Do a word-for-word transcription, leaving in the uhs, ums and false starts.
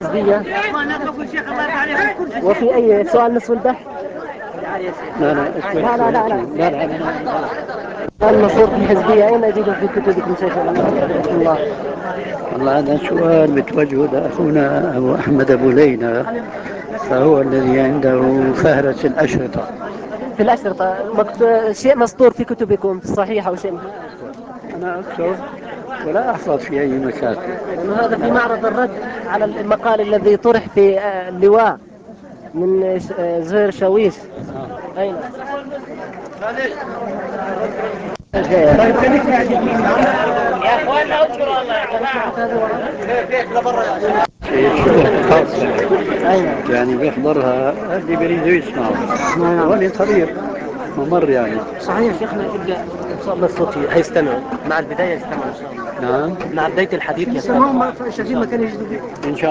حزبية. وفي أي سؤال نصف البحث؟ لا لا لا لا لا لا لا لا لا المنصور في الحزبية أين أجده في كتبكم شيخ رحمه الله؟ والله هذا سؤال بتوجهه لأخونا أبو أحمد أبو ليلى، فهو الذي عنده فهرس الأشرطة. في الأشرطة مكت... شيء مسطور في كتبكم في الصحيح أو شيء؟ أنا أكثر ولا أحفظ في أي مكاتب. لأنه هذا في معرض الرد على المقال الذي طرح في آه، اللواء من ش- آه، زهير شاويش. أين؟ يا اخوانا اذكروا الله يا جماعه. في شروط خاصة ايوه يعني بيحضرها اللي بيريدوا يسمعوا. نعم. وهذه طريق ممر يعني. صحيح شيخنا يبدا ان شاء الله الصوت هيستمع مع البدايه يستمع ان شاء الله. نعم مع بدايه الحديث يستمع. إن شاء